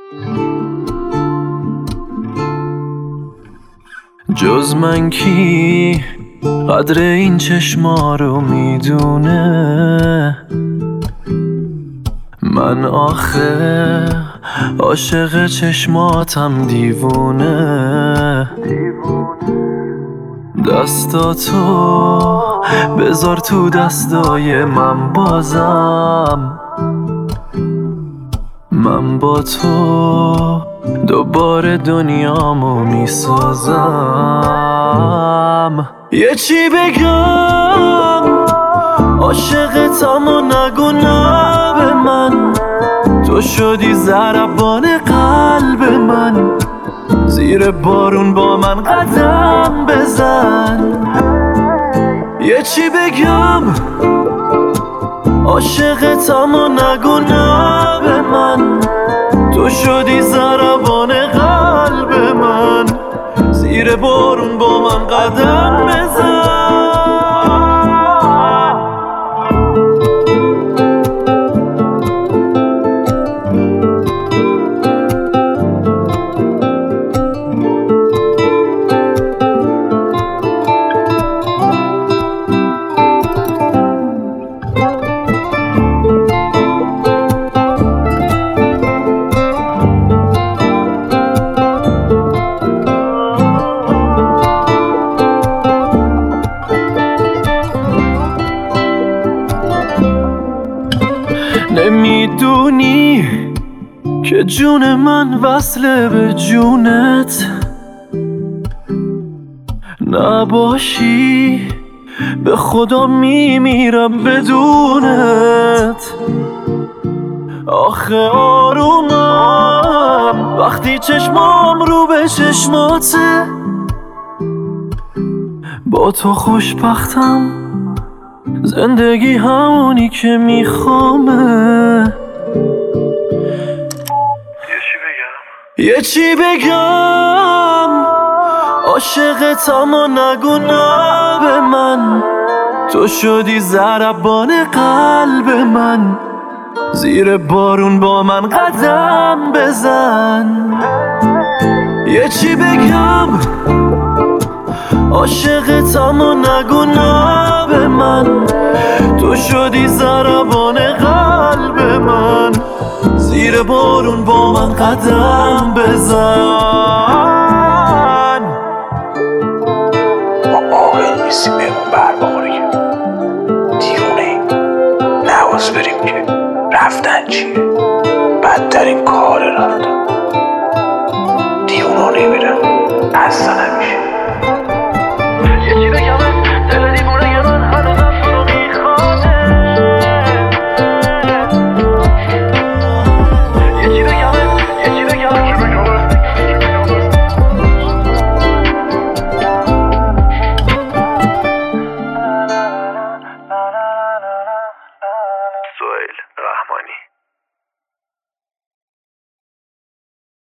جز من کی قدر این چشما رو میدونه؟ من آخه عاشق چشماتم دیوونه. دستاتو بذار تو دستای من بازم، من با تو دوباره دنیامو میسازم. یه چی بگم عاشقتم و نگو نه به من، تو شدی ضربان قلب من. زیر بارون با من قدم بزن. یه چی بگم عاشقتم و نگو نه به من، تو شدی ضربان قلب من. زیر بارون با من قدم بزن. نمیدونی که جون من وصله به جونت، نباشی به خدا میمیرم بدونت. آخه آرومم وقتی چشمام رو به چشماته، با تو خوشبختم زندگی همونی که میخوامه. یه چی بگم عاشقتم و نگو نه به من، تو شدی ضربان قلب من. زیر بارون با من قدم بزن. یه چی بگم عاشقتم و نگو نه به من، تو شدی ضربان قلب من. زیر بارون با من قدم بزن. ما عاقل نیستیم بهمون بر بخوره که دیوونه نواز بریم که رفتن چیه.